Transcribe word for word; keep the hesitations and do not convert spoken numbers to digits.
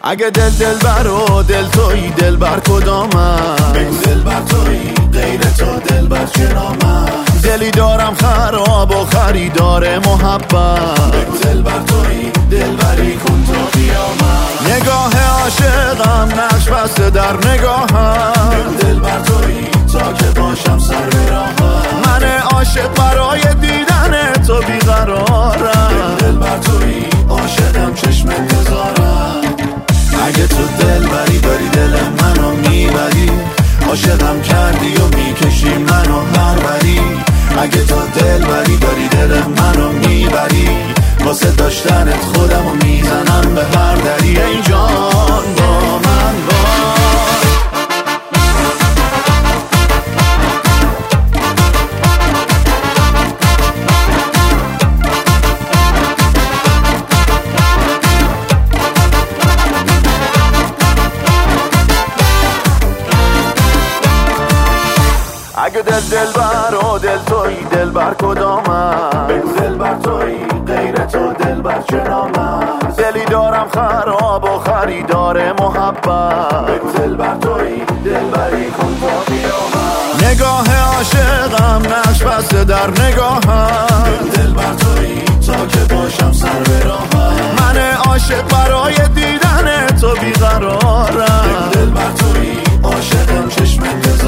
اگه دل دل بر و دل تویی دل بر کدامم؟ بگو دل بر تویی غیر تو دل بر چه نامم؟ دلی دارم خراب و خریدار محبت. بگو دل بر تویی دل بری کن تا بیامم. نگاه عاشقم نقش بسته در نگاهم. بگو دل بر تویی تا که باشم سر به راهم. من عاشق برای دیدن تو بیقرارم. بگو دل بر تویی عاشقم چشم انتظارم. اگه تو دل بری داری دل منو میبری، عاشقم کردی و میکشی منو هر بری. اگه تو دل بری داری دل منو میبری، واسه داشتنت خودمو میزنم به هر دری. ای جان با من باش. اگه دل دل بر و دل تویی دل بر کدامم؟ بگو دل بر تویی غیر تو دل بر چه نامم؟ دلی دارم خراب و خریدار محبت. بگو دل بر تویی دل بری کن تا بیامم. نگاه عاشقم نقش بسته در نگاهم. بگو دل بر تویی تا که باشم سر به راهم. من عاشق برای دیدن تو بیقرارم. بگو دل بر تویی عاشقم چشم انتظارم.